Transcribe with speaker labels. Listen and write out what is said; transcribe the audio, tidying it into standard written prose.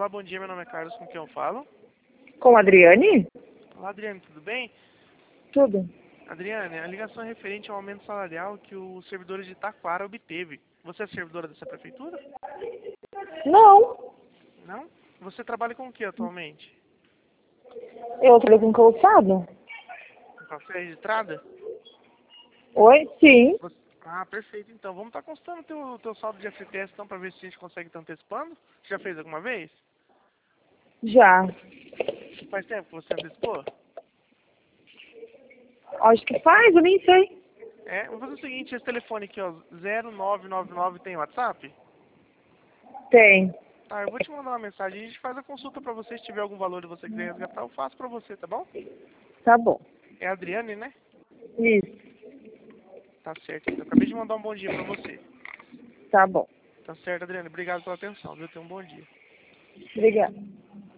Speaker 1: Olá, bom dia, meu nome é Carlos, com quem eu falo?
Speaker 2: Com a Adriane?
Speaker 1: Olá, Adriane, tudo bem?
Speaker 2: Tudo.
Speaker 1: Adriane, a ligação é referente ao aumento salarial que os servidores de Taquara obteve. Você é servidora dessa prefeitura?
Speaker 2: Não.
Speaker 1: Não? Você trabalha com o que atualmente?
Speaker 2: Eu trabalho com calçado?
Speaker 1: Com café registrada?
Speaker 2: Oi? Sim.
Speaker 1: Ah, perfeito. Então, vamos estar consultando o teu saldo de FTS então, para ver se a gente consegue estar antecipando. Você já fez alguma vez?
Speaker 2: Já.
Speaker 1: Faz tempo que você antecipou?
Speaker 2: Acho que faz, eu nem sei.
Speaker 1: É, vamos fazer o seguinte, esse telefone aqui, ó, 0999 tem WhatsApp?
Speaker 2: Tem.
Speaker 1: Tá, eu vou te mandar uma mensagem, a gente faz a consulta pra você, se tiver algum valor e você quiser resgatar, eu faço pra você, tá bom?
Speaker 2: Tá bom.
Speaker 1: É a Adriane, né?
Speaker 2: Isso.
Speaker 1: Tá certo, então. Acabei de mandar um bom dia pra você.
Speaker 2: Tá bom.
Speaker 1: Tá certo, Adriane. Obrigado pela atenção, viu? Tenha um bom dia.
Speaker 2: Obrigada.